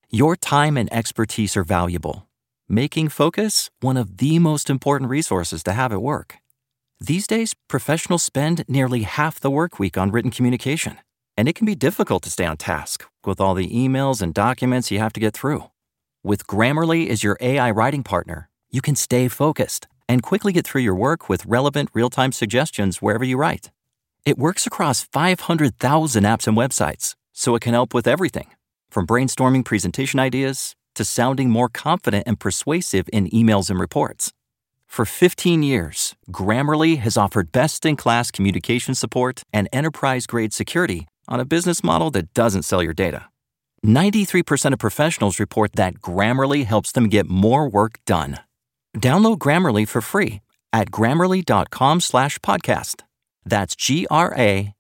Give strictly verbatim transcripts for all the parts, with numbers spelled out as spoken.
Your time and expertise are valuable, making focus one of the most important resources to have at work. These days, professionals spend nearly half the work week on written communication, and it can be difficult to stay on task with all the emails and documents you have to get through. With Grammarly as your A I writing partner, you can stay focused and quickly get through your work with relevant real-time suggestions wherever you write. It works across five hundred thousand apps and websites, so it can help with everything, from brainstorming presentation ideas to sounding more confident and persuasive in emails and reports. For fifteen years, Grammarly has offered best-in-class communication support and enterprise-grade security on a business model that doesn't sell your data. ninety-three percent of professionals report that Grammarly helps them get more work done. Download Grammarly for free at grammarly.com slash podcast. That's G-R-A-M-M-A-R-L-Y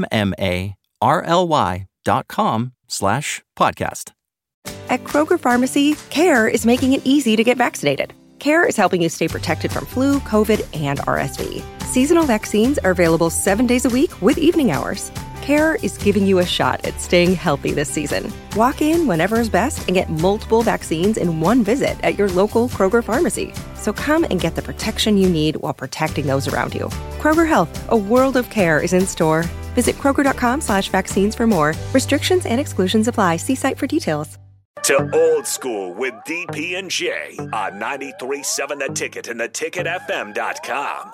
dot com slash podcast. At Kroger Pharmacy, CARE is making it easy to get vaccinated. CARE is helping you stay protected from flu, COVID, and R S V. Seasonal vaccines are available seven days a week with evening hours. CARE is giving you a shot at staying healthy this season. Walk in whenever is best and get multiple vaccines in one visit at your local Kroger Pharmacy. So come and get the protection you need while protecting those around you. Kroger Health, a world of care is in store. Visit Kroger.com slash vaccines for more. Restrictions and exclusions apply. See site for details. To Old School with D P and J on ninety-three point seven The Ticket and the ticket f m dot com.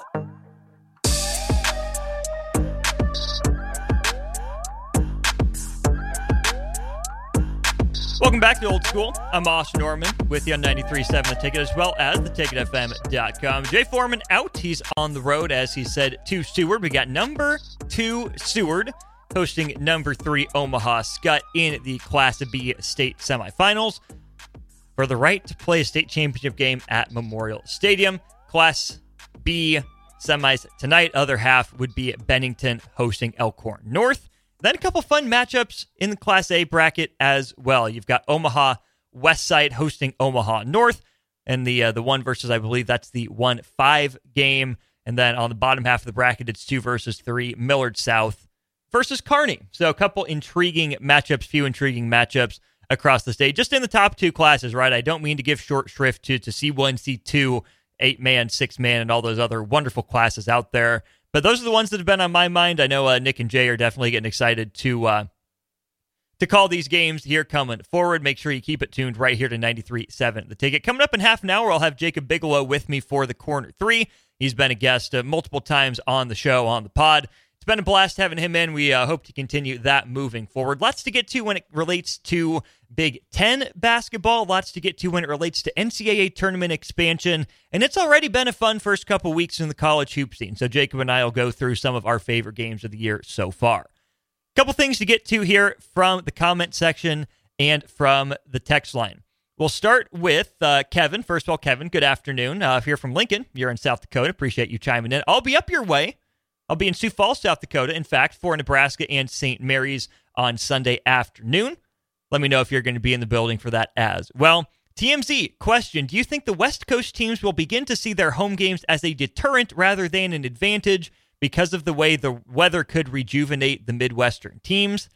Welcome back to Old School. I'm Austin Norman with you on ninety-three point seven The Ticket as well as the ticket f m dot com. Jay Foreman out. He's on the road, as he said, to Seward. We got number two Seward hosting number three Omaha Skutt in the Class B state semifinals for the right to play a state championship game at Memorial Stadium. Class B semis tonight. Other half would be Bennington hosting Elkhorn North. Then a couple fun matchups in the Class A bracket as well. You've got Omaha Westside hosting Omaha North, and the uh, the one versus, I believe that's the one five game. And then on the bottom half of the bracket, it's two versus three, Millard South versus Kearney. So a couple intriguing matchups, few intriguing matchups across the state. Just in the top two classes, right? I don't mean to give short shrift to, to C one, C two, eight-man, six-man, and all those other wonderful classes out there. But those are the ones that have been on my mind. I know uh, Nick and Jay are definitely getting excited to uh, to call these games here coming forward. Make sure you keep it tuned right here to ninety-three point seven The Ticket. Coming up in half an hour, I'll have Jacob Bigelow with me for the Corner three. He's been a guest uh, multiple times on the show, on the pod. It's been a blast having him in. We uh, hope to continue that moving forward. Lots to get to when it relates to Big Ten basketball. Lots to get to when it relates to N C double A tournament expansion. And it's already been a fun first couple weeks in the college hoop scene. So Jacob and I will go through some of our favorite games of the year so far. Couple things to get to here from the comment section and from the text line. We'll start with uh, Kevin. First of all, Kevin, good afternoon. Uh, if you're from Lincoln, you're in South Dakota. Appreciate you chiming in. I'll be up your way. I'll be in Sioux Falls, South Dakota, in fact, for Nebraska and Saint Mary's on Sunday afternoon. Let me know if you're going to be in the building for that as well. T M Z, question, do you think the West Coast teams will begin to see their home games as a deterrent rather than an advantage because of the way the weather could rejuvenate the Midwestern teams?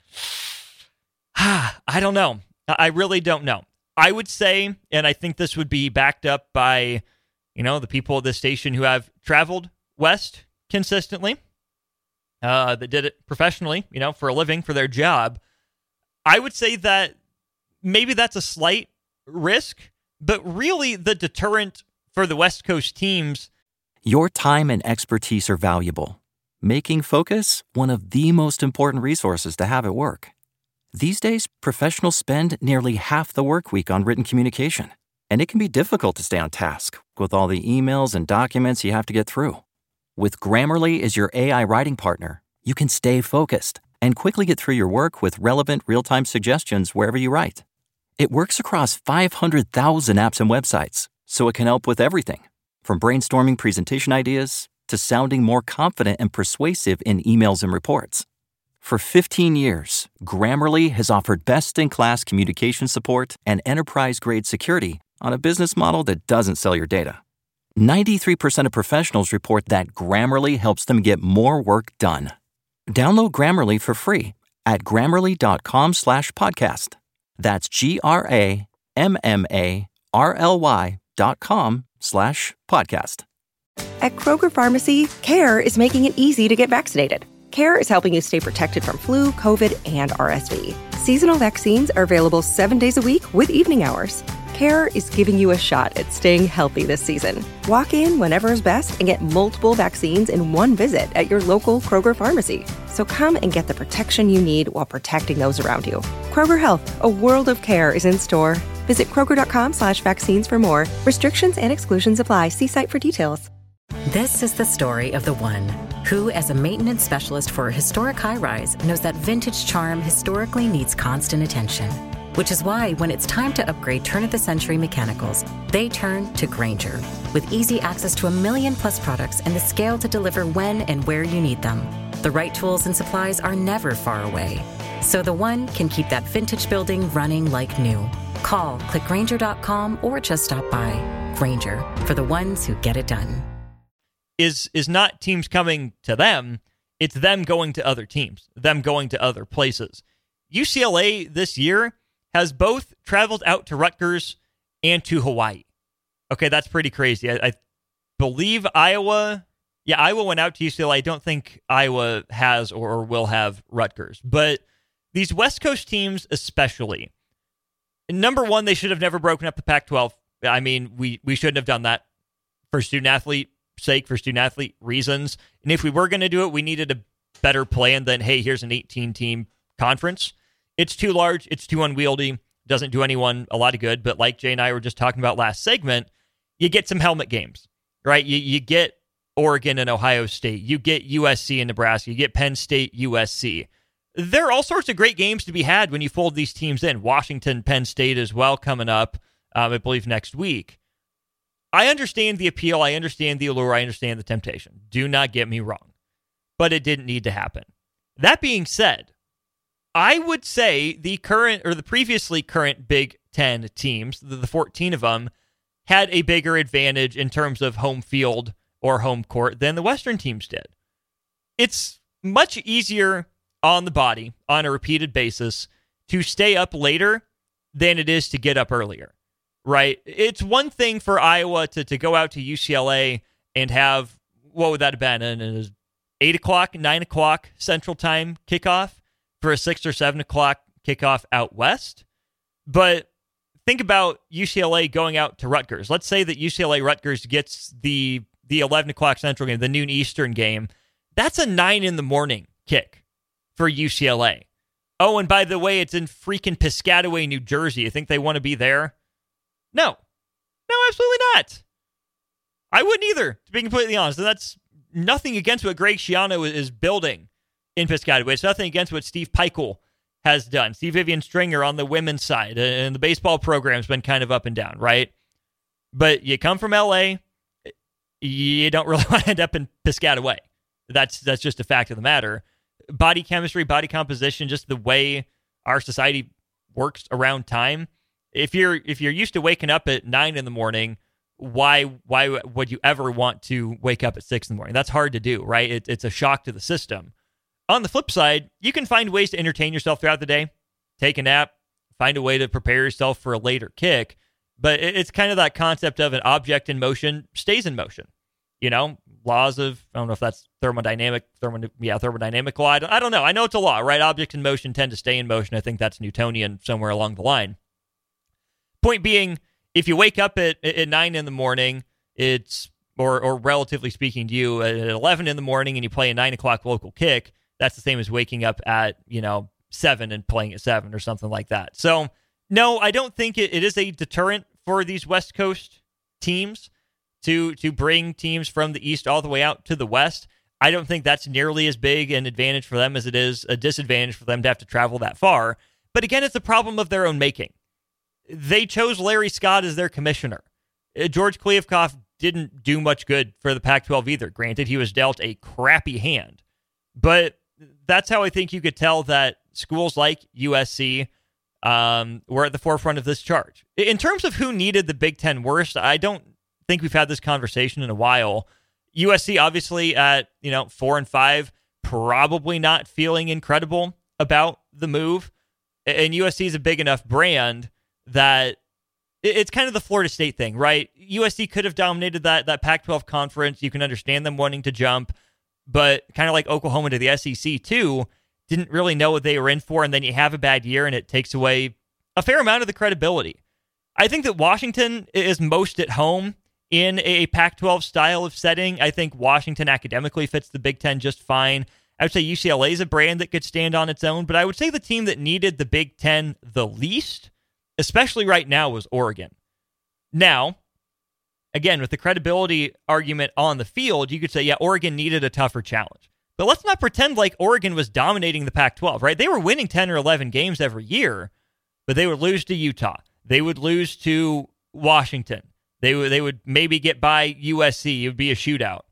I don't know. I really don't know. I would say, and I think this would be backed up by, you know, the people at this station who have traveled west consistently, uh, that did it professionally, you know, for a living, for their job. I would say that maybe that's a slight risk, but really the deterrent for the West Coast teams. Your time and expertise are valuable, making focus one of the most important resources to have at work. These days, professionals spend nearly half the work week on written communication, and it can be difficult to stay on task with all the emails and documents you have to get through. With Grammarly as your A I writing partner, you can stay focused and quickly get through your work with relevant real-time suggestions wherever you write. It works across five hundred thousand apps and websites, so it can help with everything, from brainstorming presentation ideas to sounding more confident and persuasive in emails and reports. For fifteen years, Grammarly has offered best-in-class communication support and enterprise-grade security on a business model that doesn't sell your data. ninety-three percent of professionals report that Grammarly helps them get more work done. Download Grammarly for free at grammarly.com slash podcast. That's G-R-A-M-M-A-R-L-Y dot com slash podcast. At Kroger Pharmacy, CARE is making it easy to get vaccinated. CARE is helping you stay protected from flu, COVID, and R S V. Seasonal vaccines are available seven days a week with evening hours. CARE is giving you a shot at staying healthy this season. Walk in whenever is best and get multiple vaccines in one visit at your local Kroger Pharmacy. So come and get the protection you need while protecting those around you. Kroger Health, a world of care is in store. Visit Kroger.com slash vaccines for more. Restrictions and exclusions apply. See site for details. This is the story of the one who, as a maintenance specialist for a historic high-rise, knows that vintage charm historically needs constant attention. Which is why when it's time to upgrade turn-of-the-century mechanicals, they turn to Grainger. With easy access to a million plus products and the scale to deliver when and where you need them. The right tools and supplies are never far away. So the one can keep that vintage building running like new. Call, click Grainger dot com, or just stop by. Grainger, for the ones who get it done. Is is not teams coming to them, it's them going to other teams, them going to other places. U C L A this year has both traveled out to Rutgers and to Hawaii. Okay, that's pretty crazy. I, I believe Iowa, yeah, Iowa went out to U C L A. I don't think Iowa has or, or will have Rutgers. But these West Coast teams especially, number one, they should have never broken up the Pac twelve. I mean, we, we shouldn't have done that for student-athlete sake, for student-athlete reasons. And if we were going to do it, we needed a better plan than, hey, here's an eighteen-team conference. It's too large. It's too unwieldy. Doesn't do anyone a lot of good. But like Jay and I were just talking about last segment, you get some helmet games, right? You, you get Oregon and Ohio State. You get U S C and Nebraska. You get Penn State, U S C. There are all sorts of great games to be had when you fold these teams in. Washington, Penn State as well coming up, um, I believe, next week. I understand the appeal. I understand the allure. I understand the temptation. Do not get me wrong. But it didn't need to happen. That being said, I would say the current or the previously current Big Ten teams, the, the fourteen of them, had a bigger advantage in terms of home field or home court than the Western teams did. It's much easier on the body on a repeated basis to stay up later than it is to get up earlier, right? It's one thing for Iowa to, to go out to U C L A and have, what would that have been? An eight o'clock, nine o'clock Central Time kickoff for a six or seven o'clock kickoff out west. But think about U C L A going out to Rutgers. Let's say that U C L A Rutgers gets the the eleven o'clock Central game, the noon Eastern game. That's a nine in the morning kick for U C L A. Oh, and by the way, it's in freaking Piscataway, New Jersey. You think they want to be there? No. No, absolutely not. I wouldn't either, to be completely honest. And that's nothing against what Greg Schiano is building in Piscataway. It's nothing against what Steve Peichel has done. Steve Vivian Stringer on the women's side. And the baseball program's been kind of up and down, right? But you come from L A, you don't really want to end up in Piscataway. That's that's just a fact of the matter. Body chemistry, body composition, just the way our society works around time. If you're if you're used to waking up at nine in the morning, why why would you ever want to wake up at six in the morning? That's hard to do, right? It, it's a shock to the system. On the flip side, you can find ways to entertain yourself throughout the day. Take a nap, find a way to prepare yourself for a later kick. But it, it's kind of that concept of an object in motion stays in motion. You know, laws of, I don't know if that's thermodynamic, thermo, yeah, thermodynamic law. I don't, I don't know. I know it's a law, right? Objects in motion tend to stay in motion. I think that's Newtonian somewhere along the line. Point being, if you wake up at, at nine in the morning, it's, or or relatively speaking to you, at eleven in the morning and you play a nine o'clock local kick, that's the same as waking up at, you know, seven and playing at seven or something like that. So, no, I don't think it, it is a deterrent for these West Coast teams to to bring teams from the East all the way out to the West. I don't think that's nearly as big an advantage for them as it is a disadvantage for them to have to travel that far. But again, it's a problem of their own making. They chose Larry Scott as their commissioner. George Kliavkoff didn't do much good for the Pac twelve either. Granted, he was dealt a crappy hand. But that's how I think you could tell that schools like U S C um, were at the forefront of this charge. In terms of who needed the Big Ten worst, I don't think we've had this conversation in a while. U S C obviously at, you know, four and five, probably not feeling incredible about the move. And U S C is a big enough brand that it's kind of the Florida State thing, right? U S C could have dominated that, that Pac twelve conference. You can understand them wanting to jump, but kind of like Oklahoma to the S E C too, didn't really know what they were in for, and then you have a bad year and it takes away a fair amount of the credibility. I think that Washington is most at home in a Pac twelve style of setting. I think Washington academically fits the Big Ten just fine. I would say U C L A is a brand that could stand on its own, but I would say the team that needed the Big Ten the least, especially right now, was Oregon. Now, again, with the credibility argument on the field, you could say, yeah, Oregon needed a tougher challenge. But let's not pretend like Oregon was dominating the Pac twelve, right? They were winning ten or eleven games every year, but they would lose to Utah. They would lose to Washington. They would, they would maybe get by U S C. It would be a shootout.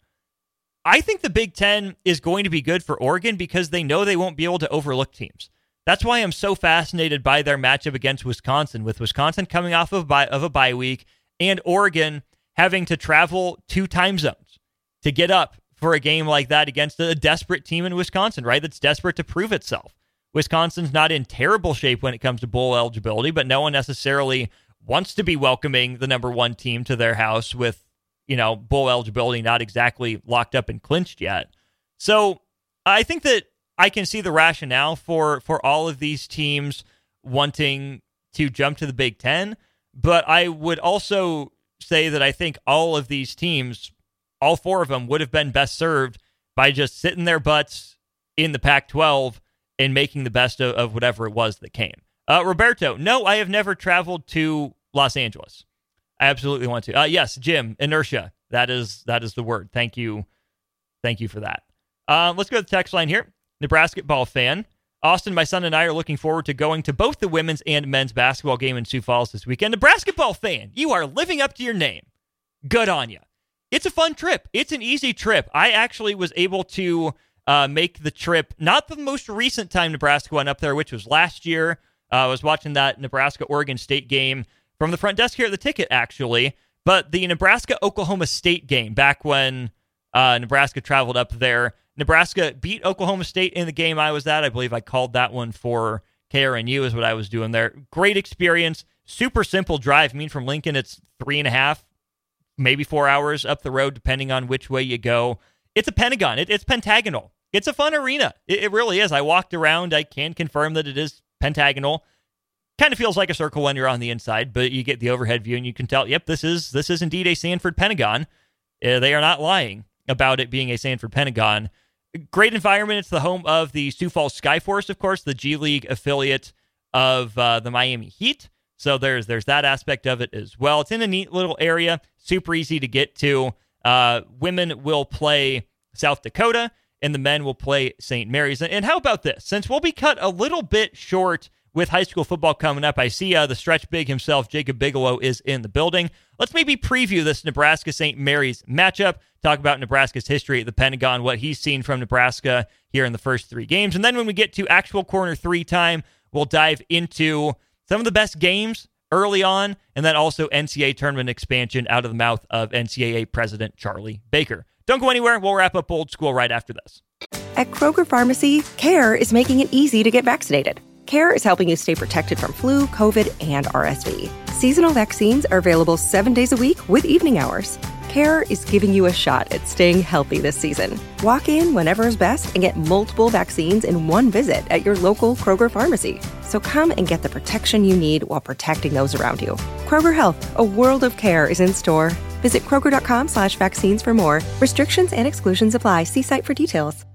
I think the Big Ten is going to be good for Oregon because they know they won't be able to overlook teams. That's why I'm so fascinated by their matchup against Wisconsin, with Wisconsin coming off of, bye, of a bye week and Oregon having to travel two time zones to get up for a game like that against a desperate team in Wisconsin, right? That's desperate to prove itself. Wisconsin's not in terrible shape when it comes to bowl eligibility, but no one necessarily wants to be welcoming the number one team to their house with, you know, bowl eligibility not exactly locked up and clinched yet. So I think that I can see the rationale for, for all of these teams wanting to jump to the Big Ten, but I would also say that I think all of these teams, all four of them, would have been best served by just sitting their butts in the Pac twelve and making the best of, of whatever it was that came. Uh, Roberto, no, I have never traveled to Los Angeles. I absolutely want to. Uh, yes, Jim, inertia. That is that is the word. Thank you. Thank you for that. Uh, let's go to the text line here. Nebraska ball fan. Austin, my son and I are looking forward to going to both the women's and men's basketball game in Sioux Falls this weekend. Nebraska ball fan, you are living up to your name. Good on you. It's a fun trip. It's an easy trip. I actually was able to uh, make the trip, not the most recent time Nebraska went up there, which was last year. Uh, I was watching that Nebraska-Oregon State game from the front desk here at the Ticket, actually. But the Nebraska-Oklahoma State game, back when uh, Nebraska traveled up there, Nebraska beat Oklahoma State in the game I was at. I believe I called that one for K R N U is what I was doing there. Great experience. Super simple drive. I mean, from Lincoln, it's three and a half, maybe four hours up the road, depending on which way you go. It's a pentagon. It, it's pentagonal. It's a fun arena. It, it really is. I walked around. I can confirm that it is pentagonal. Kind of feels like a circle when you're on the inside, but you get the overhead view and you can tell, yep, this is this is indeed a Sanford Pentagon. Uh, they are not lying about it being a Sanford Pentagon. Great environment. It's the home of the Sioux Falls Skyforce, of course, the G League affiliate of uh, the Miami Heat. So there's there's that aspect of it as well. It's in a neat little area, super easy to get to. Uh, women will play South Dakota, and the men will play Saint Mary's. And how about this? Since we'll be cut a little bit short with high school football coming up, I see uh, the stretch big himself, Jacob Bigelow, is in the building. Let's maybe preview this Nebraska-Saint Mary's matchup, talk about Nebraska's history at the Pentagon, what he's seen from Nebraska here in the first three games. And then when we get to actual corner three time, we'll dive into some of the best games early on, and then also N C double A tournament expansion out of the mouth of N C double A President Charlie Baker. Don't go anywhere. We'll wrap up Old School right after this. At Kroger Pharmacy, CARE is making it easy to get vaccinated. CARE is helping you stay protected from flu, COVID, and R S V. Seasonal vaccines are available seven days a week with evening hours. CARE is giving you a shot at staying healthy this season. Walk in whenever is best and get multiple vaccines in one visit at your local Kroger Pharmacy. So come and get the protection you need while protecting those around you. Kroger Health, a world of care is in store. Visit Kroger.com slash vaccines for more. Restrictions and exclusions apply. See site for details.